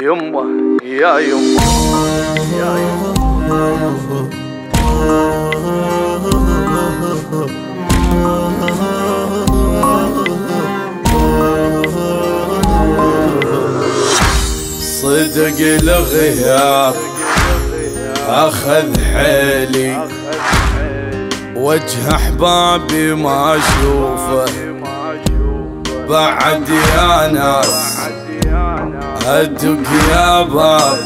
يمه يا يمه يا يمه. صدق الغياب أخذ حيلي، وجه أحبابي ما أشوفه بعد يا ناس. أدق يا باب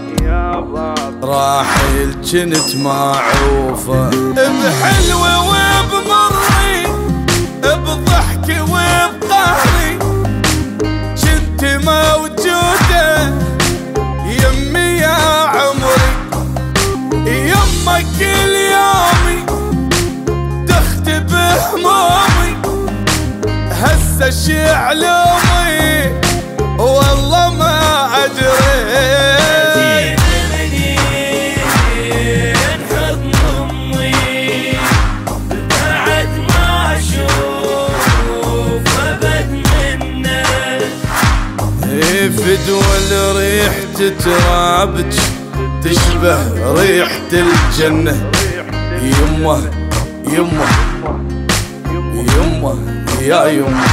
راحل جنت معوفة، بحلوة وبمري بضحكي وبقهري جنت موجودة يمي يا عمري. يمك كل يومي تختب همومي، هسه شي علومي والله ما أدري. فدوى ريحة ترابج تشبه ريحة الجنة. يمه يمه يمه يا يمه.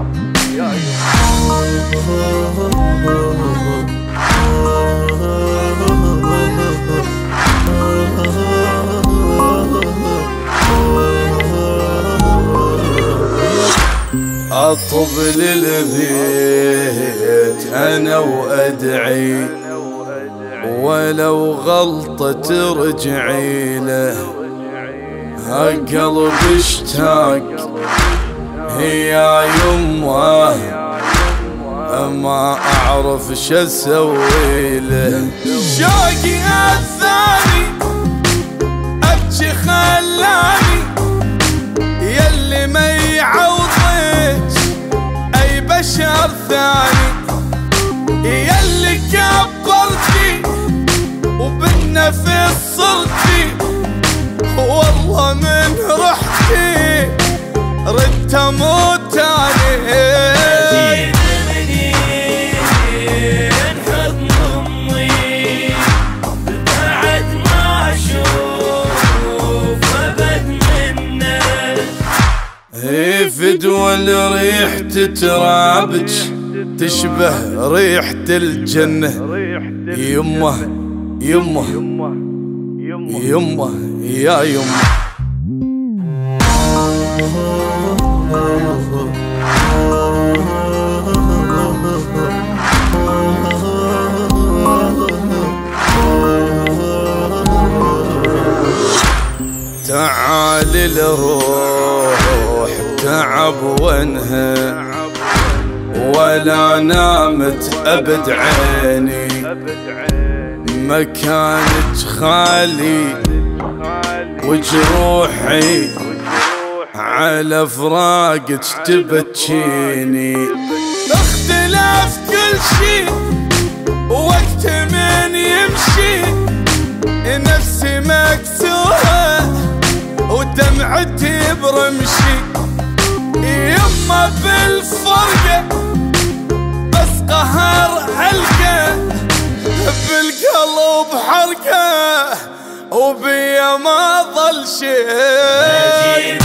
أطب للبيت أنا وأدعي، ولو غلطة ترجعي له. هالقلب اشتاق يا يمه، ما أعرف شسوي له. شوقي الثاني أبكي خلاني يلي ما يعوضك أي بشر ثاني، يلي كبرتي وبالنفس صرتي والله من رحتي ردت اموت تاني. فدوى ريحة ترابج تشبه ريحة الجنة. يمه يمه يمه يا يمه. تعالي لروح تعب وانهى، ولا نامت أبد عيني. مكانك خالي وجروحي على فراقك تبكيني. اختلاف كل شي وقت من يمشي، نفسي مكسورة ودمعتي برمشي. يما بالفرقة بس قهر علقة، بالقلب حركة وبيا ما ظل شي.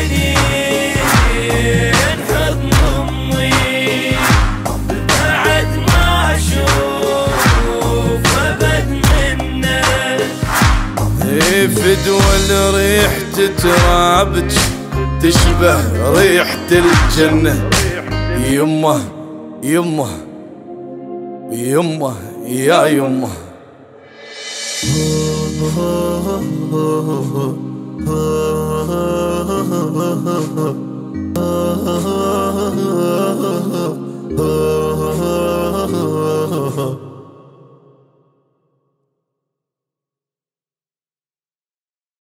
فدوى ريحة ترابج تشبه ريحة الجنة. يمه يمه يمه يا يمه.